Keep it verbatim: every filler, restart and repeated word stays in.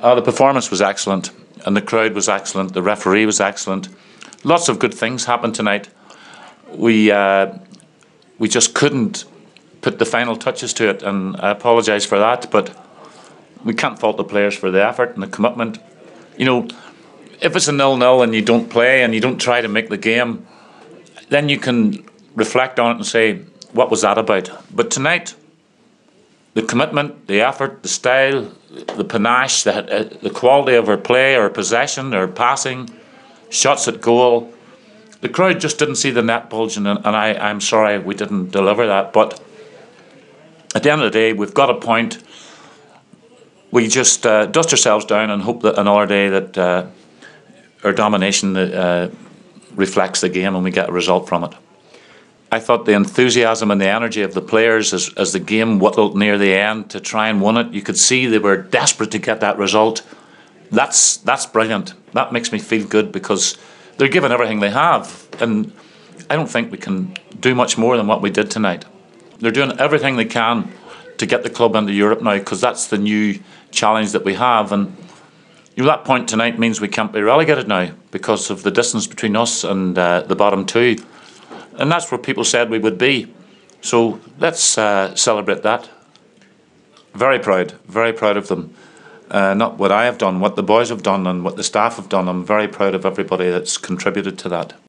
Uh, the performance was excellent, and the crowd was excellent. The referee was excellent. Lots of good things happened tonight. We uh, we just couldn't put the final touches to it, and I apologise for that. But we can't fault the players for the effort and the commitment. You know, if it's a nil-nil and you don't play and you don't try to make the game, then you can reflect on it and say, what was that about? But tonight, the commitment, the effort, the style, the panache, the, uh, the quality of our play, our possession, our passing, shots at goal, the crowd just didn't see the net bulging, and, and I, I'm sorry we didn't deliver that. But at the end of the day, we've got a point. We just uh, dust ourselves down and hope that another day that uh, our domination uh, reflects the game and we get a result from it. I thought the enthusiasm and the energy of the players as, as the game whittled near the end to try and win it, you could see they were desperate to get that result. That's that's brilliant. That makes me feel good because they're giving everything they have, and I don't think we can do much more than what we did tonight. They're doing everything they can to get the club into Europe now, because that's the new challenge that we have. And you know, that point tonight means we can't be relegated now because of the distance between us and uh, the bottom two. And that's where people said we would be. So let's uh, celebrate that. Very proud, very proud of them. Uh, not what I have done, what the boys have done and what the staff have done. I'm very proud of everybody that's contributed to that.